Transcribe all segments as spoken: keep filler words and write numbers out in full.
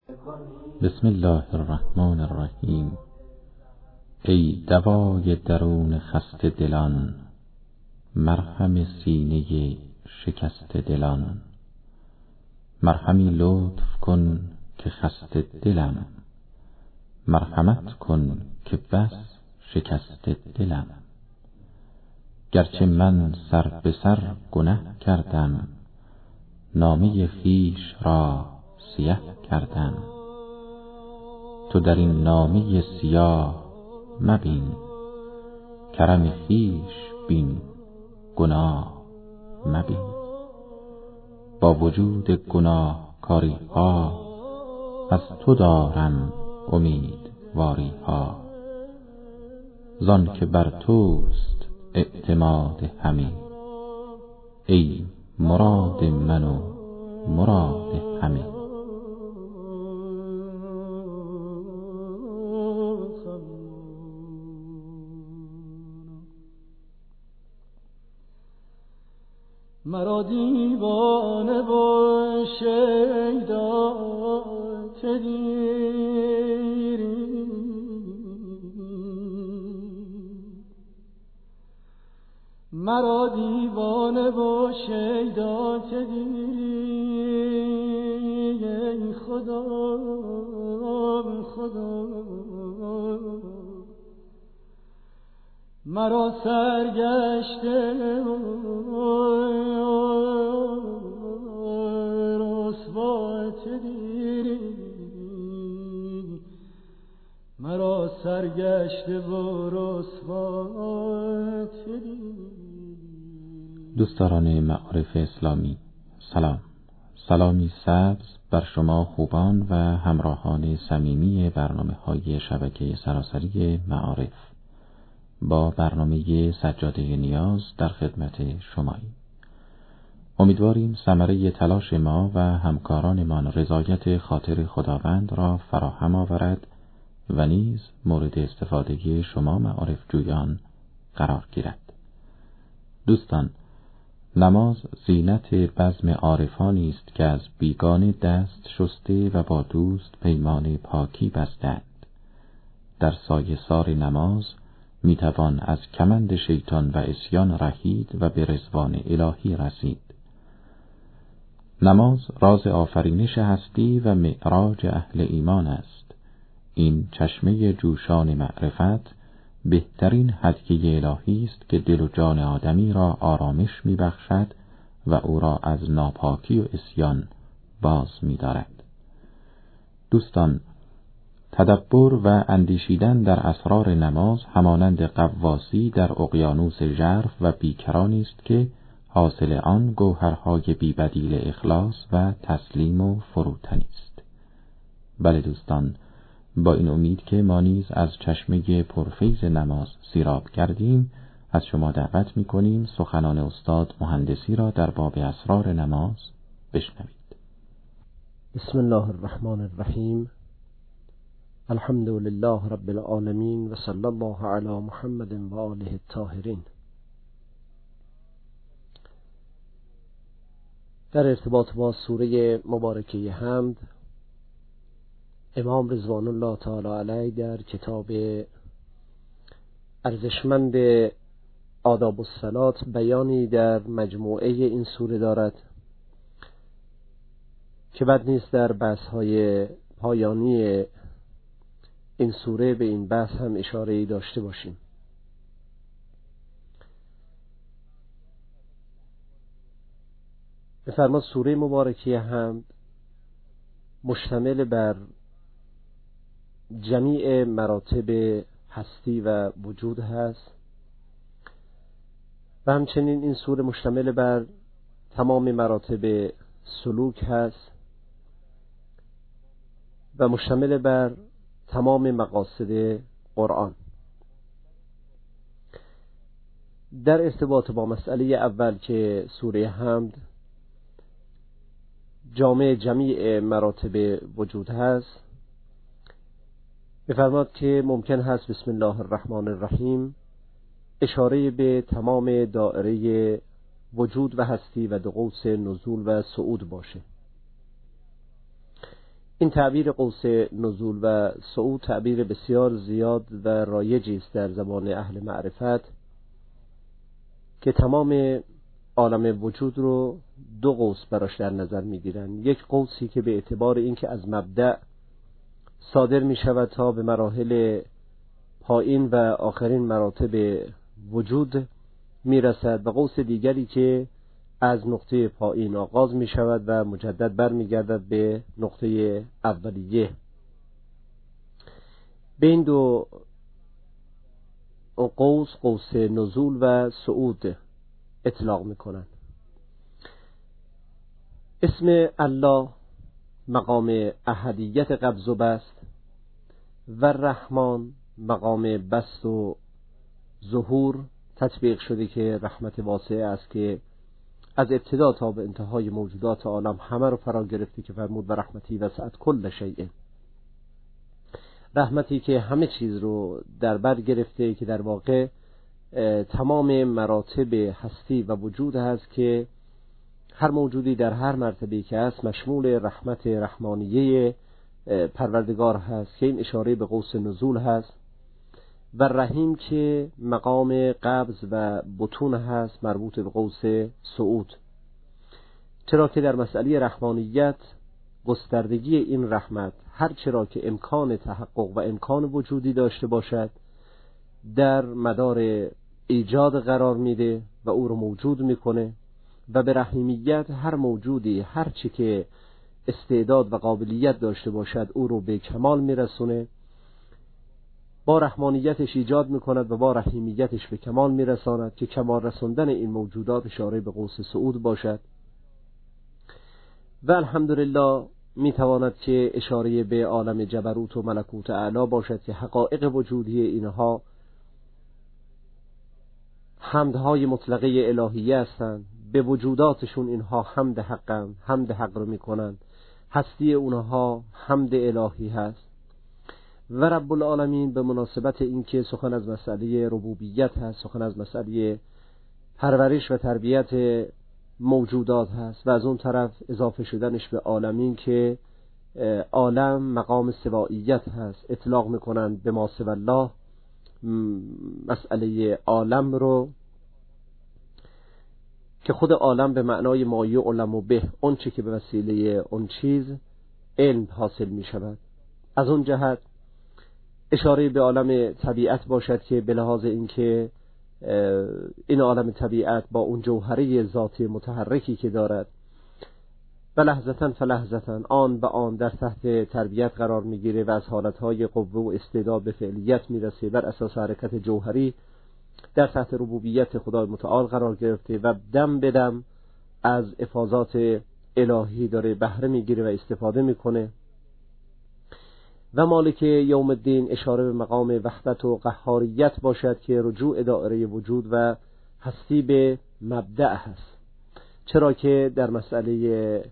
بسم الله الرحمن الرحیم. ای دوای درون خسته دلان، مرهم سینه شکسته دلان. مرهمی لطف کن که خسته دلم، مرحمت کن که بس شکسته دلم. گرچه من سر به سر گنه کردم، نامه خویش را سیه کردم. تو در این نامه سیاه مبین، کرم خویش بین گناه مبین. با وجود گناهکاری ها، از تو دارم امیدواری ها. زان که بر توست اعتماد همه، ای مراد من و مراد همه. مرا دیوانه و شیدا که دیری، مرا دیوانه و شیدا که دیری. ای خدا خدا مرا سرگشته رسوا چه دیری، مرا سرگشته و رسوا چه دیری. دوستداران معارف اسلامی، سلام. سلامی سبز بر شما خوبان و همراهان صمیمی برنامه های شبکه سراسری معارف. با برنامه سجاده نیاز در خدمت شماییم. امیدواریم ثمره تلاش ما و همکارانمان رضایت خاطر خداوند را فراهم آورد و نیز مورد استفاده شما معارف جویان قرار گیرد. دوستان، نماز زینت بزم عارفانی است که از بیگانه دست شسته و با دوست پیمان پاکی بستند. در سایه سار نماز می توان از کمند شیطان و عصیان رهید و به رضوان الهی رسید. نماز راز آفرینش هستی و معراج اهل ایمان است. این چشمه جوشان معرفت بهترین هدیه الهی است که دل و جان آدمی را آرامش می بخشد و او را از ناپاکی و عصیان باز می دارد. دوستان، تدبر و اندیشیدن در اسرار نماز همانند غواصی در اقیانوس ژرف و بیکرانی است که حاصل آن گوهرهای بی‌بدیل اخلاص و تسلیم و فروتنی است. بله دوستان، با این امید که ما نیز از چشمه پرفیض نماز سیراب کردیم، از شما دعوت می‌کنیم سخنان استاد مهندسی را در باب اسرار نماز بشنوید. بسم الله الرحمن الرحیم. الحمد لله رب العالمین و صلی الله علی محمد و آله الطاهرین. در ارتباط با سوره مبارکه حمد، امام رضوان الله تعالی علیه در کتاب ارزشمند آداب الصلات بیانی در مجموعه این سوره دارد که بد نیست در بحث‌های پایانی این سوره به این بحث هم اشاره‌ای داشته باشیم. بفرماد سوره مبارکه حمد مشتمل بر جمیع مراتب هستی و وجود هست و همچنین این سوره مشتمل بر تمام مراتب سلوک هست و مشتمل بر تمام مقاصد قرآن. در ارتباط با مسئله اول که سوره حمد جامع جمیع مراتب وجود هست، بفرماد که ممکن هست بسم الله الرحمن الرحیم اشاره به تمام دائره وجود و هستی و دو قوس نزول و صعود باشه. این تعبیر قوس نزول و صعود تعبیر بسیار زیاد و رایجی است در زبان اهل معرفت که تمام عالم وجود رو دو قوس براش در نظر میگیرن. یک قوسی که به اعتبار اینکه از مبدأ صادر می شود تا به مراحل پایین و آخرین مراتب وجود می رسد، و قوس دیگری که از نقطه پایین آغاز می شود و مجدد بر می گردد به نقطه اولیه. به این دو قوس، قوس نزول و صعود اطلاق می کنند. اسم الله مقام احدیت قبض و بسط و رحمان مقام بسط و ظهور تطبیق شده که رحمت واسعه است که از ابتدا تا به انتهای موجودات عالم همه رو فرا گرفته که فرمود و رحمتی وسعت کل شیء، رحمتی که همه چیز رو در بر گرفته که در واقع تمام مراتب هستی و وجود هست که هر موجودی در هر مرتبه‌ای که هست مشمول رحمت رحمانیه پروردگار هست که این اشاره به قوس نزول هست، و رحیم که مقام قبض و بطون هست مربوط به قوس صعود، چرا که در مسئله رحمانیت گستردگی این رحمت هر چرا که امکان تحقق و امکان وجودی داشته باشد در مدار ایجاد قرار میده و او رو موجود میکنه، و به رحیمیت هر موجودی هر چی که استعداد و قابلیت داشته باشد او رو به کمال میرسونه، با رحمانیتش ایجاد میکند و با رحیمیتش به کمال میرساند که کمال رساندن این موجودات اشاره به قوس صعود باشد. و الحمدلله میتواند که اشاره به عالم جبروت و ملکوت اعلی باشد که حقایق وجودی اینها حمدهای مطلقه الهیه هستند، به وجوداتشون اینها حمد حقن، حمد حق رو میکنن، هستی اونها حمد الهی هست. و رب العالمین به مناسبت اینکه سخن از مسئله ربوبیت هست، سخن از مسئله پرورش و تربیت موجودات هست، و از اون طرف اضافه شدنش به عالمین که عالم مقام سواییت هست، اطلاق میکنن به ما سوی الله مسئله عالم رو که خود عالم به معنای ما یعلم به، اون چه که به وسیله اون چیز علم حاصل می شود. از اون جهت اشاره به عالم طبیعت باشد که به لحاظ اینکه این عالم طبیعت با اون جوهره ذاتی متحرکی که دارد و لحظتاً فلحظتاً آن به آن در تحت تربیت قرار میگیره و از حالتهای قوه و استعداد به فعلیت میرسه، بر اساس حرکت جوهری در تحت ربوبیت خدای متعال قرار گرفته و دم به دم از افاضات الهی داره بهره میگیره و استفاده میکنه. و مالک یوم الدین اشاره به مقام وحدت و قهاریت باشد که رجوع دائره وجود و هستی به مبدأ هست، چرا که در مسئله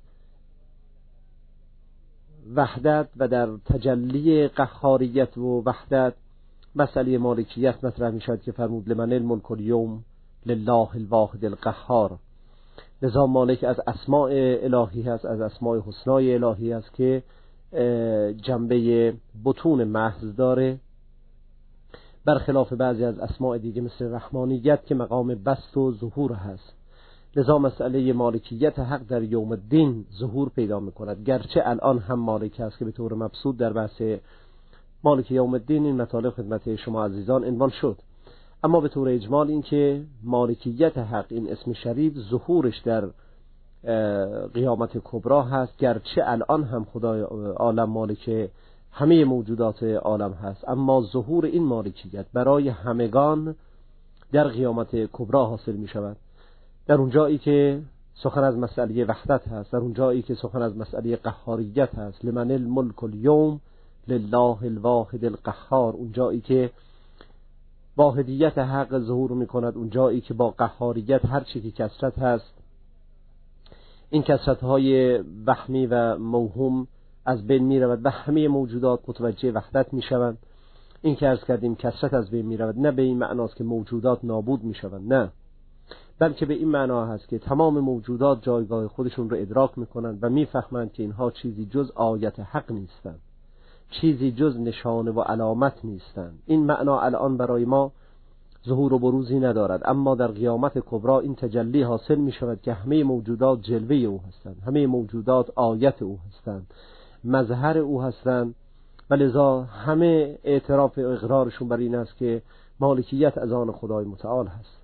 وحدت و در تجلی قهاریت و وحدت مسئله مالکیت مطرح می شود که فرمود لمن الملک الیوم لله الواحد القهار. لذا مالک از اسماء الهی هست، از اسماء حسنای الهی هست که جنبه بطون محض داره، برخلاف بعضی از اسماء دیگه مثل رحمانیت که مقام بسط و ظهور هست. لذا مسئله مالکیت حق در یوم الدین ظهور پیدا میکند، گرچه الان هم مالک هست که به طور مبسوط در بحث مالک یوم الدین این مطالب خدمت شما عزیزان عنوان شد، اما به طور اجمال این که مالکیت حق این اسم شریف ظهورش در قیامت کبرا هست، گرچه الان هم خدای عالم مالک همه موجودات عالم هست، اما ظهور این مالکیت برای همگان در قیامت کبرا حاصل می شود. در اون جایی که سخن از مسئله وحدت هست، در اون جایی که سخن از مسئله قهاریت هست، لمن الملک اليوم لله الواحد القهار، اون جایی که واحدیت حق ظهور می کند، اون جایی که با قهاریت هر چی که کثرت هست این کثرت های وهمی و موهوم از بین می رود و همه موجودات متوجه وحدت می شوند. این که عرض کردیم کثرت از بین می رود نه به این معناست که موجودات نابود می شوند، نه، بلکه به این معنا هست که تمام موجودات جایگاه خودشون رو ادراک میکنند و میفهمند که اینها چیزی جز آیت حق نیستند، چیزی جز نشانه و علامت نیستند. این معنا الان برای ما ظهور و بروزی ندارد، اما در قیامت کبری این تجلی حاصل می شود که همه موجودات جلوه او هستند، همه موجودات آیت او هستند، مظهر او هستند، و لذا همه اعتراف و اقرارشون بر این است که مالکیت از آن خدای متعال هست.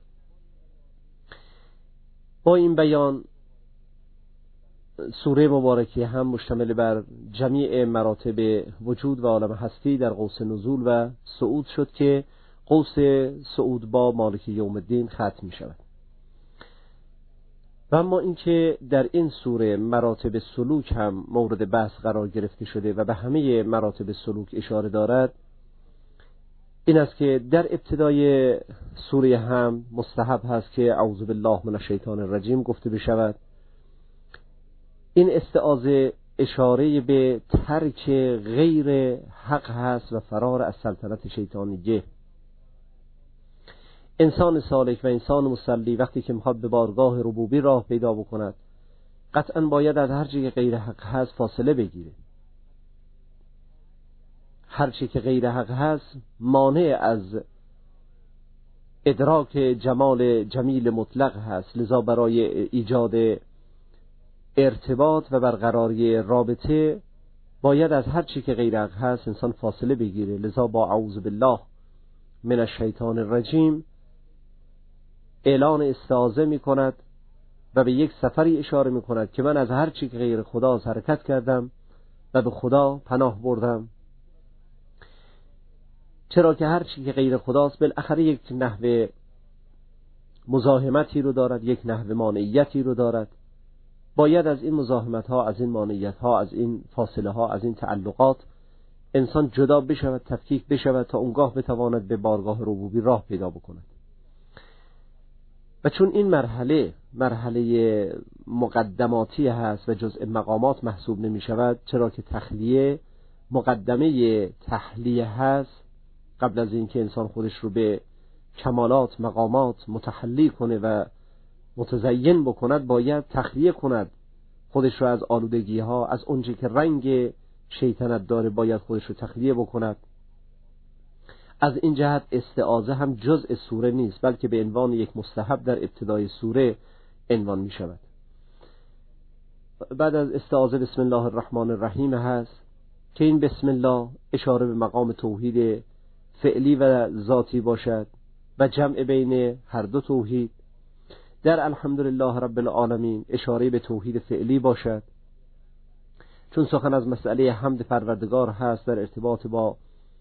با این بیان سوره مبارکه هم مشتمل بر جمیع مراتب وجود و عالم هستی در قوس نزول و صعود شد که قوس صعود با مالک یوم الدین ختم می شود. و اما اینکه در این سوره مراتب سلوک هم مورد بحث قرار گرفته شده و به همه مراتب سلوک اشاره دارد، این است که در ابتدای سوره هم مستحب هست که اعوذ بالله من الشیطان الرجیم گفته بشود. این استعاذه اشاره به ترک غیر حق هست و فرار از سلطنت شیطانیه. انسان سالک و انسان مصلی وقتی که میخواد به بارگاه ربوبی راه پیدا بکند، قطعا باید از هر چی که غیر حق هست فاصله بگیره. هر چی که غیر حق هست مانع از ادراک جمال جمیل مطلق هست، لذا برای ایجاد ارتباط و برقراری رابطه باید از هر چی که غیر حق هست انسان فاصله بگیره. لذا با اعوذ بالله من الشیطان الرجیم اعلان استعاذه می کند و به یک سفری اشاره می کند که من از هر چی که غیر خداست حرکت کردم و به خدا پناه بردم، چرا که هر چی که غیر خداست بالاخره یک نحو مزاحمتی رو دارد، یک نحو مانعیتی رو دارد. باید از این مزاحمت ها، از این مانعیت ها، از این فاصله ها، از این تعلقات انسان جدا بشود، تفکیک بشود تا اونگاه بتواند به بارگاه ربوبی راه پیدا بکند. و چون این مرحله مرحله مقدماتی هست و جزء مقامات محسوب نمی شود، چرا که تخلیه مقدمه تحلیه هست، قبل از اینکه انسان خودش رو به کمالات مقامات متحلی کنه و متزین بکند باید تخلیه کند خودش رو از آلودگی ها، از اونچه که رنگ شیطنت داره باید خودش رو تخلیه بکند. از این جهت استعاذه هم جزء سوره نیست، بلکه به عنوان یک مستحب در ابتدای سوره عنوان می شود. بعد از استعاذه بسم الله الرحمن الرحیم هست که این بسم الله اشاره به مقام توحید فعلی و ذاتی باشد و جمع بین هر دو توحید. در الحمدلله رب العالمین اشاره به توحید فعلی باشد، چون سخن از مسئله حمد پروردگار هست در ارتباط با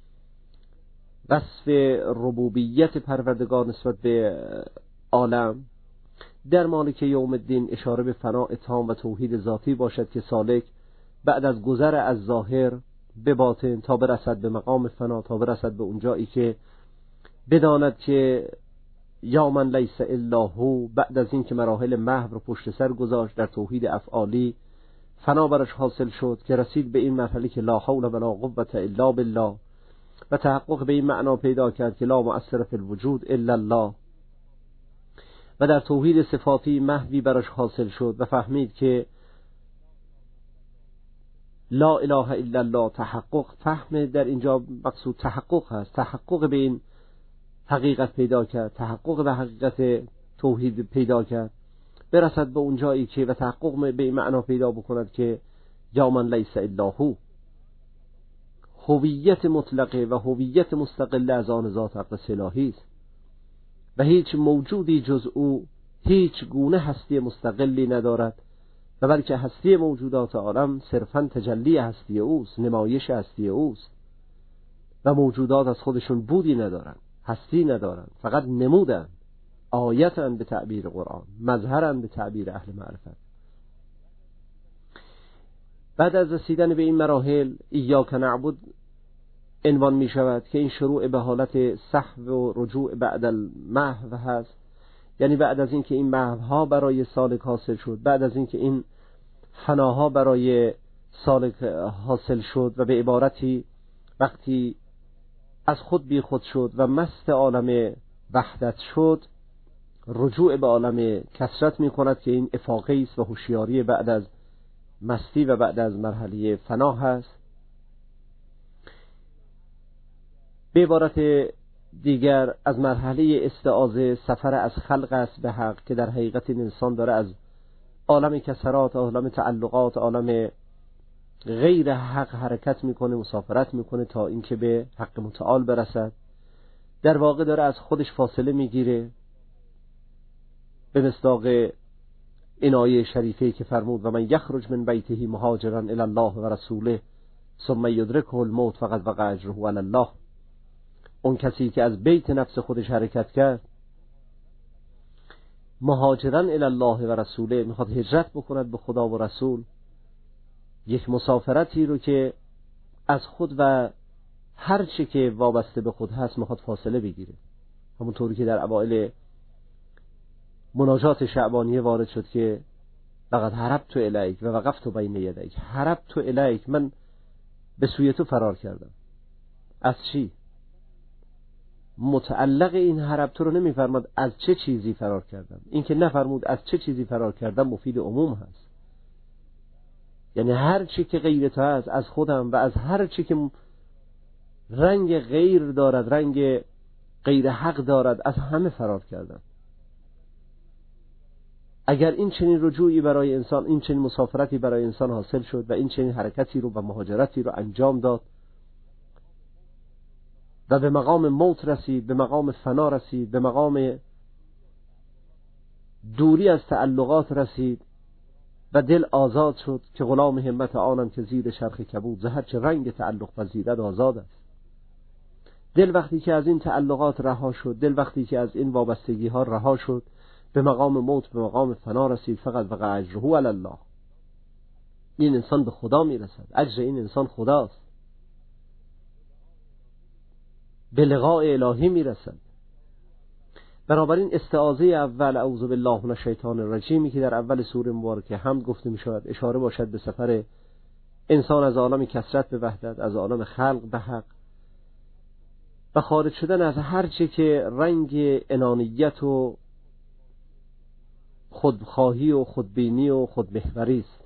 وصف ربوبیت پروردگار نسبت به عالم. در مالک یوم الدین اشاره به فناء تام و توحید ذاتی باشد که سالک بعد از گذر از ظاهر به باطن تا برسد به مقام فنا، تا برسد به اونجایی که بداند که یا من لیس الا هو، بعد از این که مراحل محو رو پشت سر گذاشت در توحید افعالی فنا برش حاصل شد که رسید به این مرحله که لا حول ولا قوة الا بالله و تحقق به این معنا پیدا کرد که لا مؤثر فی الوجود الا الله، و در توحید صفاتی محوی برش حاصل شد و فهمید که لا اله الا الله تحقق، فهم در اینجا مقصود تحقق هست، تحقق به این حقیقت پیدا کرد، تحقق به حقیقت توحید پیدا کرد، برسد به اون جایی که و تحقق به این معنا پیدا بکند که یا من لیس الا هو، هویت مطلقه و هویت مستقله از آن ذات اقدس الهی است و هیچ موجودی جز او هیچ گونه هستی مستقلی ندارد و بلکه هستی موجودات عالم صرفاً تجلی هستی اوست، نمایش هستی اوست و موجودات از خودشون بودی ندارند، هستی ندارند، فقط نمودند، آیتند به تعبیر قرآن، مظهرند به تعبیر اهل معرفت. بعد از رسیدن به این مراحل ایاک نعبد عنوان می شود که این شروع به حالت سحو و رجوع بعد المحو هست، یعنی بعد از اینکه این محوها برای سالک حاصل شد، بعد از اینکه این فناها برای سالک حاصل شد و به عبارتی وقتی از خود بی خود شد و مست عالم وحدت شد، رجوع به عالم کثرت می کند که این افاقه است و هوشیاری بعد از مستی و بعد از مرحله فنا هست. به عبارت دیگر از مرحله استعاذه سفر از خلق است به حق که در حقیقت این انسان داره از عالم کثرات، عالم تعلقات، عالم غیر حق حرکت میکنه، مسافرت میکنه تا اینکه به حق متعال برسد. در واقع داره از خودش فاصله میگیره به مصداق این آیه شریفه که فرمود و من یخرج من بیته مهاجرا الی الله و رسوله ثم یدرکه الموت فقد وقع اجره علی الله. اون کسی که از بیت نفس خودش حرکت کرد مهاجرا الی الله و رسوله، میخواد هجرت بکند به خدا و رسول، یک مسافرتی رو که از خود و هر چی که وابسته به خود هست میخواد فاصله بگیره. همونطوری که در اوائل مناجات شعبانیه وارد شد که لقد هربت الیک و وقفت بین یدیک. هربت الیک، من به سوی تو فرار کردم. از چی؟ متعلق این هربت رو نمیفرماد از چه چیزی فرار کردم. این که نفرمود از چه چیزی فرار کردم مفید عموم هست، یعنی هر چی که غیر تو هست، از خودم و از هر چی که رنگ غیر دارد، رنگ غیر حق دارد، از همه فرار کردم. اگر این چنین رجوعی برای انسان، این چنین مسافرتی برای انسان حاصل شد و این چنین حرکتی رو و مهاجرتی رو انجام داد و به مقام موت رسید، به مقام فنا رسید، به مقام دوری از تعلقات رسید و دل آزاد شد که غلام همت آنم که زیر چرخ کبود ز هر چه رنگ تعلق پذیرد آزاد است. دل وقتی که از این تعلقات رها شد، دل وقتی که از این وابستگی ها رها شد، به مقام موت، به مقام فنا رسید، فقط وقع اجره علی الله. این انسان به خدا میرسد، اجر این انسان خداست، به لقاء الهی میرسد. بنابراین استعاذه اول اعوذ بالله من الشیطان الرجیمی که در اول سوره مبارکه حمد گفته می شود اشاره باشد به سفر انسان از عالم کثرت به وحدت، از عالم خلق به حق و خارج شدن از هر چه که رنگ انانیت و خودخواهی و خودبینی و خودمحوری است.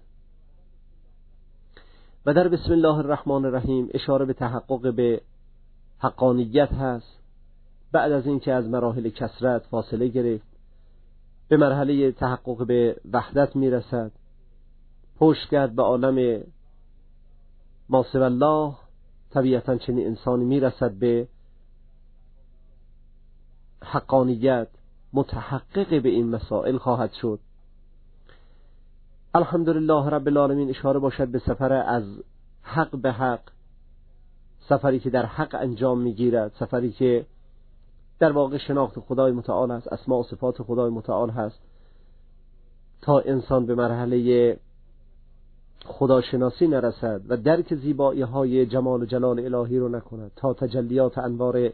و در بسم الله الرحمن الرحیم اشاره به تحقق به حقانیت هست. بعد از اینکه از مراحل کثرت فاصله گرفت، به مرحله تحقق به وحدت میرسد، پشت کرد به عالم ما سوی الله. طبیعتاً چنین انسانی میرسد به حقانیت، متحقق به این مسائل خواهد شد. الحمدلله رب العالمین اشاره باشد به سفر از حق به حق، سفری که در حق انجام میگیرد، سفری که در واقع شناخت خدای متعال است، اسماء و صفات خدای متعال هست، تا انسان به مرحله خداشناسی نرسد و درک زیبایی های جمال و جلال الهی رو نکند، تا تجلیات انوار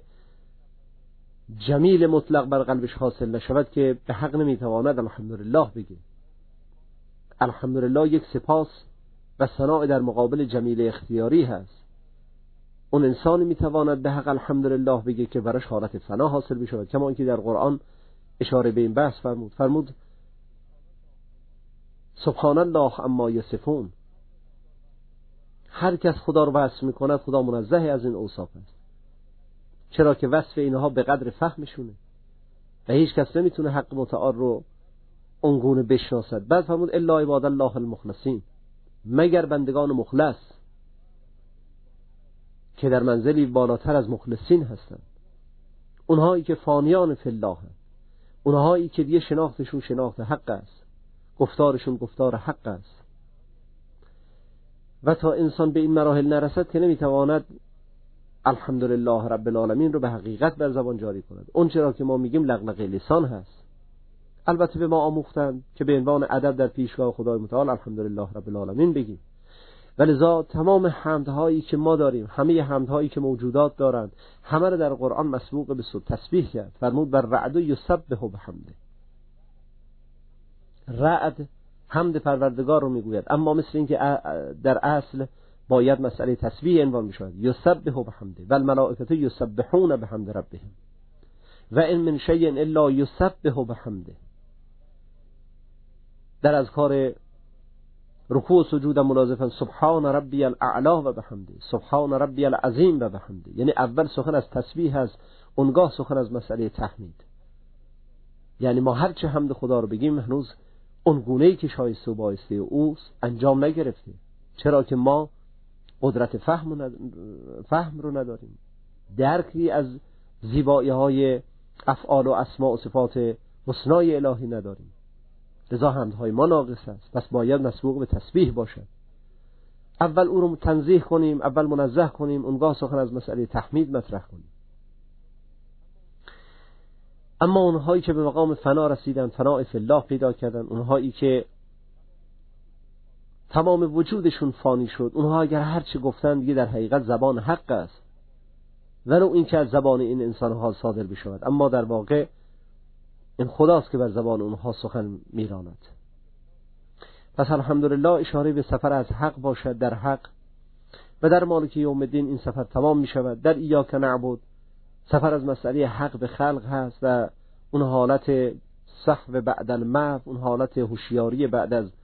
جمیل مطلق بر قلبش حاصل نشود که به حق نمیتواند الحمدلله بگه. الحمدلله یک سپاس و ثناء در مقابل جمیل اختیاری هست. اون انسانی میتواند به حق الحمدلله بگه که براش حالت فنا حاصل بشود، کما اینکه در قرآن اشاره به این بحث فرمود فرمود سبحان الله اما یصفون. هر کس خدا رو وصف میکند خدا منزه از این اوصاف است، چرا که وصف اینها به قدر فهمشونه و هیچ کس نمیتونه حق متعال رو اونگونه بشناسد. بعد فرمود الا عباد الله المخلصین، مگر بندگان مخلص که در منزلی بالاتر از مخلصین هستند، اونهایی که فانیان فی الله هستند، اونهایی که دیگه شناختشون شناخت حق است، گفتارشون گفتار حق است. و تا انسان به این مراحل نرسد که نمیتواند الحمدلله رب العالمین رو به حقیقت بر زبان جاری کند. اون چرا که ما میگیم لغلقه لسان هست. البته به ما آموختند که به عنوان ادب در پیشگاه خدای متعال الحمدلله رب العالمین بگیم، ولذا تمام حمدهایی که ما داریم، همه حمدهایی که موجودات دارند، همه را در قرآن مسبوق به تسبیح کرد. فرمود بر رعد یسبح بحمده، رعد حمد پروردگار رو میگوید، اما مثل این که در اصل باید مسئله تسبیح عنوان میشود. یسبح بحمده و الملائکه یسبحون بحمد ربهم. و این من شیء الا یسبح بحمده. در اذکار رکوع و سجود ملازفا سبحان ربی الاعلی و بحمده، سبحان ربی العظیم و بحمده. یعنی اول سخن از تسبیح هست، اونگاه سخن از مسئله تحمید. یعنی ما هر چه حمد خدا رو بگیم هنوز اون گونه‌ای که شایسته و بایسته اوست انجام نگرفته، چرا که ما قدرت فهم ند... فهم رو نداریم، درکی از زیبایی‌های افعال و اسماء و صفات حسنای الهی نداریم، لذا حمدهای ما ناقص است. پس باید مسبوق به تسبیح باشد. اول او رو تنزیه کنیم، اول منزه کنیم، اونگاه سخن از مسئله تحمید مطرح کنیم. اما اونهایی که به مقام فنا رسیدن، فناء فی الله پیدا کردن، اونهایی که تمام وجودشون فانی شد، اونها اگر هر چه گفتن دیگه در حقیقت زبان حق است، ولو این که از زبان این انسانها صادر بشود، اما در واقع این خداست که بر زبان اونها سخن میراند. پس الحمدلله اشاره به سفر از حق باشد در حق، و در مالک یوم الدین این سفر تمام می شود. در ایاک نعبد سفر از مسئله حق به خلق هست و اون حالت صحو بعد المحو، اون حالت هوشیاری بعد از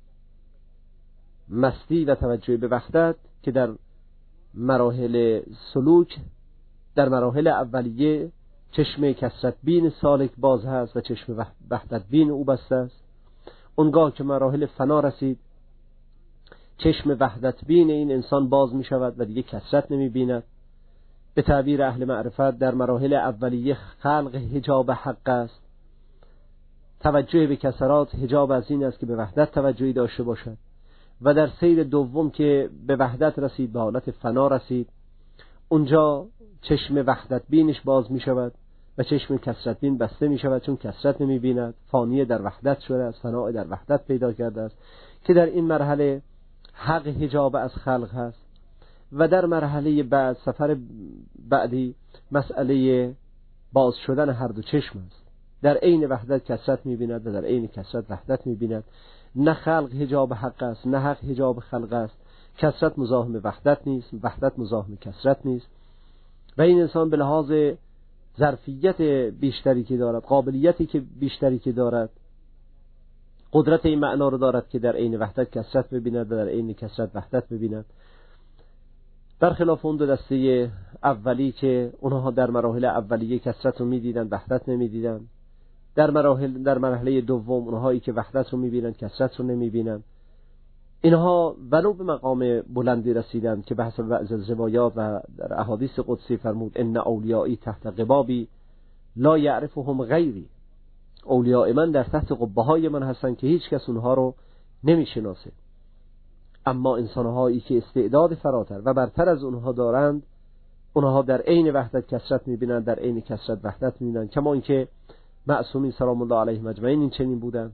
مستی و توجه به وحدت که در مراحل سلوک، در مراحل اولیه چشم کثرت بین سالک باز هست و چشم وحدت بین او بسته است. اونگاه که مراحل فنا رسید، چشم وحدت بین این انسان باز می شود و دیگه کثرت نمی بیند. به تعبیر اهل معرفت در مراحل اولیه خلق حجاب حق است، توجه به کثرات حجاب از این است که به وحدت توجهی داشته باشد، و در سیر دوم که به وحدت رسید، به حالت فنا رسید، اونجا چشم وحدت بینش باز می شود و چشم کثرت بین بسته می شود، چون کثرت نمی بیند، فانی در وحدت شده است، فنا در وحدت پیدا کرده است، که در این مرحله حق حجاب از خلق هست. و در مرحله بعد، سفر بعدی، مسئله باز شدن هر دو چشم است. در عین وحدت کثرت می بیند و در عین کثرت وحدت می بیند. نه خلق حجاب حق است، نه حق حجاب خلق است. کثرت مزاحم وحدت نیست، وحدت مزاحم کثرت نیست. و این انسان به لحاظ ظرفیت بیشتری که دارد، قابلیتی که بیشتری که دارد، قدرت این معنا رو دارد که در عین وحدت کثرت ببیند و در عین کثرت وحدت ببیند. برخلاف اون دو دسته اولی که اونها در مراحل اولیه کثرت رو می‌دیدن، وحدت نمی‌دیدن. در مراحل در مرحله دوم اونهایی که وحدت رو می‌بینن، کثرت رو نمی‌بینن. اینها ولو به مقام بلندی رسیدند که به حسب بعض از روایات و در احادیث قدسی فرمود ان اولیایی تحت قبابی لا یعرفهم غیری. اولیاء من در تحت قبه‌های من هستند که هیچ کس اونها رو نمی‌شناسه. اما انسان‌هایی که استعداد فراتر و برتر از اونها دارند، اونها در عین وحدت کثرت می‌بینند، در عین کثرت وحدت می‌بینند، کما اینکه معصومین سلام الله علیهم اجمعین این چنین بودند،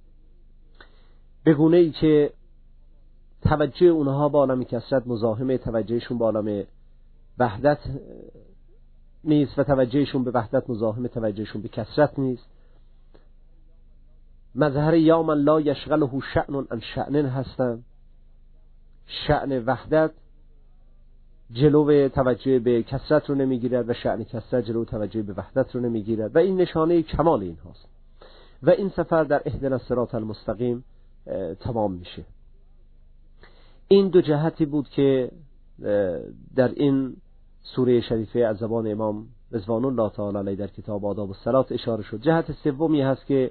به گونه‌ای که توجه اونها با عالم کثرت مزاحم توجهشون با عالم وحدت نیست و توجهشون به وحدت مزاحم توجهشون به کثرت نیست. مظهر یا من لا یشغله شأن عن شأن هستند. شأن وحدت جلو توجه به کثرت رو نمیگیرد و شأن کثرت جلو توجه به وحدت رو نمیگیرد و این نشانه کمال این هاست. و این سفر در اهدنا الصراط المستقیم تمام میشه. این دو جهتی بود که در این سوره شریفه از زبان امام رضوان الله تعالی علیه در کتاب آداب الصلاة اشاره شد. جهت سومی هست که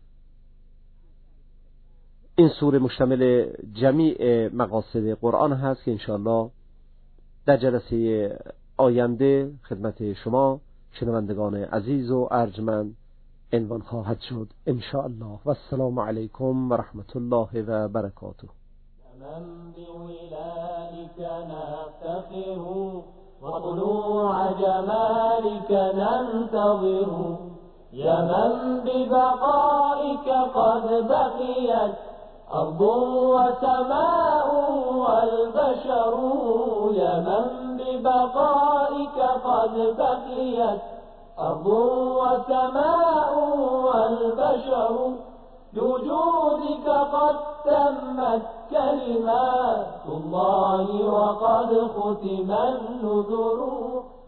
این سوره مشتمل جمیع مقاصد قرآن هست که انشاءالله در جلسه آینده خدمت شما شنوندگان عزیز و ارجمند عنوان خواهد شد انشاءالله. و السلام علیکم و رحمت الله و برکاته. من بولائك نفتخر وطلوع جمالك ننتظر يا من ببقائك قد بقيت أرض وسماء والبشر يا من ببقائك قد بقيت أرض وسماء والبشر بوجودك قد تمت كلمات الله وقد ختم النذر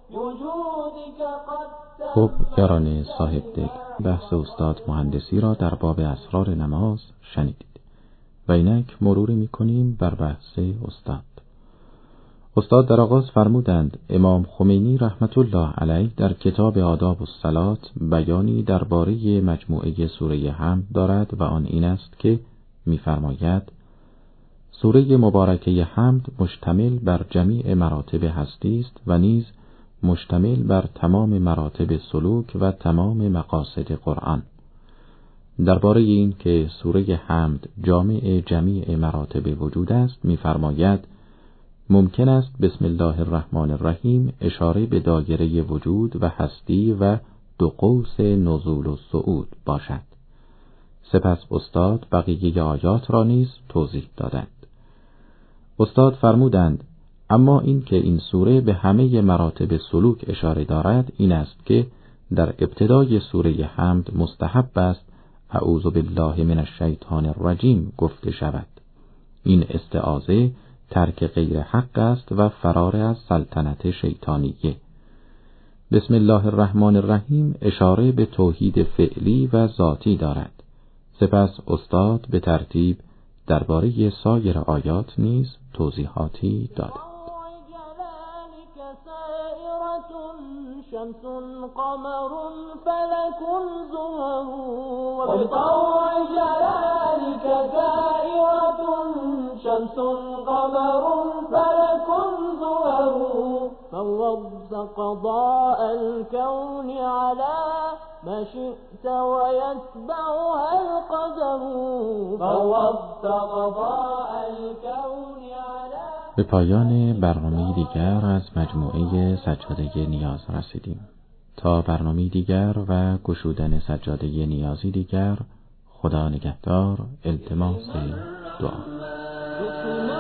وجودك قد خب یاران صاحب دل، بحث استاد مهندسی را در باب اسرار نماز شنیدید و اینک مروری می‌کنیم بر بحث استاد. استاد در آغاز فرمودند امام خمینی رحمت الله علیه در کتاب آداب الصلاة بیانی درباره مجموعه سوره حمد دارد و آن این است که می‌فرماید سوره مبارکه حمد مشتمل بر جمیع مراتب هستی است و نیز مشتمل بر تمام مراتب سلوک و تمام مقاصد قرآن. درباره این که سوره حمد جامع جمیع مراتب وجود است می‌فرماید ممکن است بسم الله الرحمن الرحیم اشاره به دایره وجود و هستی و دو قوس نزول و صعود باشد. سپس استاد بقیه آیات را نیز توضیح دادند. استاد فرمودند اما این که این سوره به همه مراتب سلوک اشاره دارد این است که در ابتدای سوره حمد مستحب است اعوذ بالله من الشیطان الرجیم گفته شود. این استعاذه ترک غیر حق است و فرار از سلطنت شیطانیه. بسم الله الرحمن الرحیم اشاره به توحید فعلی و ذاتی دارد. سپس استاد به ترتیب درباره سایر آیات نیز توضیحاتی دادند. شمس قمر فلك زهر وبطوع جلالك دائرة شمس قمر فلك زهر فوضت قضاء الكون على ما شئت ويتبعها القدر فوضت قضاء الكون على. به پایان برنامه دیگر از مجموعه سجاده نیاز رسیدیم. تا برنامه دیگر و گشودن سجاده نیازی دیگر، خدا نگهدار. التماس دعا.